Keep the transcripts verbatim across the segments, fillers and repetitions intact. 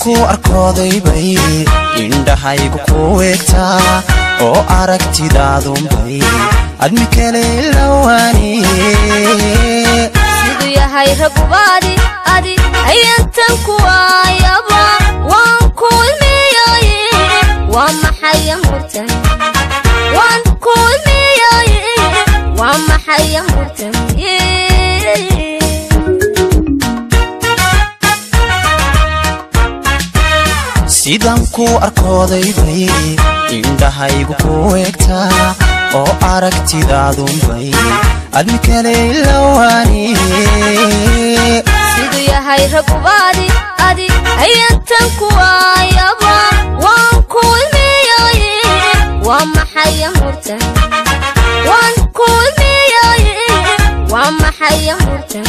ku arkooday bay indhahaygu ku weegtaa oo aragtidaadun bay admi kale lawani siduu yahay ragubaadi adi ayantan ku ayaba waan ku ilmiyaye waa maxay murtan waan ku ilmiyaye waa maxay murtan sidaan ku arkooday bay indhahaygu ku weegtaa oo aragtidaadun bay admi kale lawani siduu yahay ragubaadi adi ayantan ku ayaba waan ku ilmiyaye waa maxay murtan waan ku ilmiyaye waa maxay murtan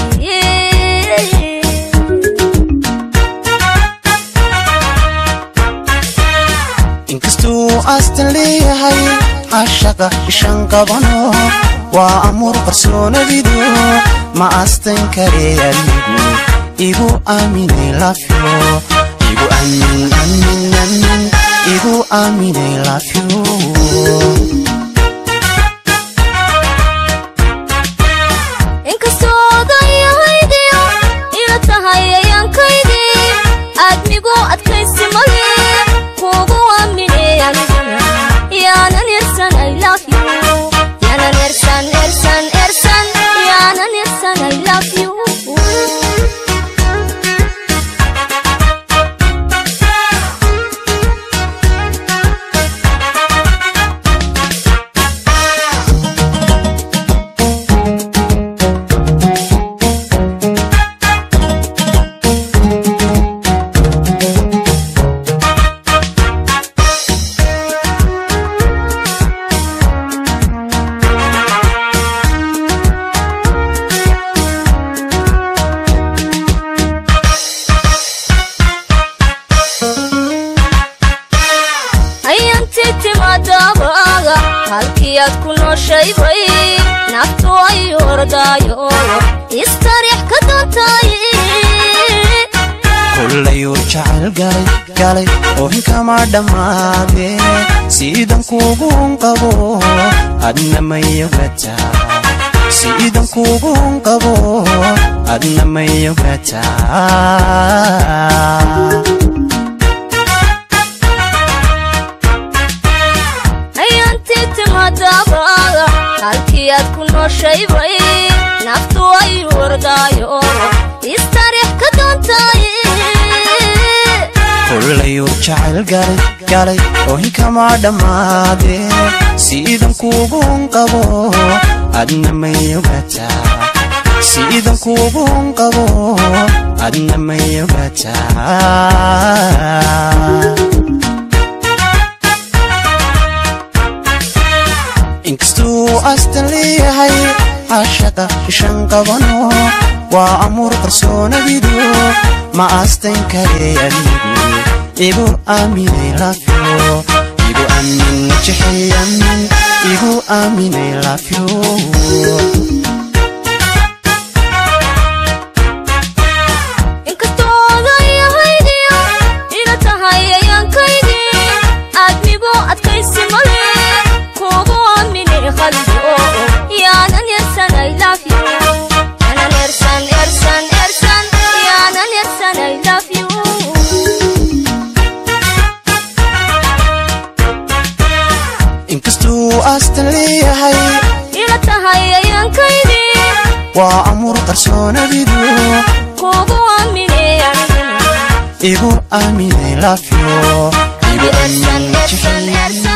inkastuu astan leeyahay cashaqa ishan qabano waa amur qarsoonadidu ma astan kare adigu igu aaminay lafyo igu aamin aamin aamin igu aaminay lafyo inkastoo odayahaydiyo ila tahay ayaankaydi aadmigu adkaysi male kugu aaminay aniguna yaanan yarsan I love you yaanan yarsan yarsan yarsan yaanan yarsan I love you halkiyaad ku nooshaybay naftu ay ordaayo istarix ka doontay kullayu jacayl galay galay oo inkama dhammaade sidan kugu qabo adna mayogataa sidan kugu qabo adna mayogataa halkiyaad ku nooshaybay naftu ay ordaayo istarix ka doontay kullayu jacayl galay galay oo inkama dhammaade sidan kugu qabo adna mayogataa sidan kugu qabo adna mayogataa inkastuu astan leeyahay cashaqa ishan qabano waa amur qarsoonadidu ma astan kare adigu igu aaminay lafyo igu aamin jexay aamin igu aaminay lafyo inkastoo odayahaydiyo ila tahay ayaankaydi aadmigu adkaysi male kugu aaminay qalbigo yaanan yarsan I love you yaanan yarsan yarsan yarsan yaanan yarsan I love you inkastuu astan leeyahay ila tahay ayaankaydi waa amur qarsoonadidu kugu aaminay aniguna igu aaminay lafyo igu aamin yarsan yarsan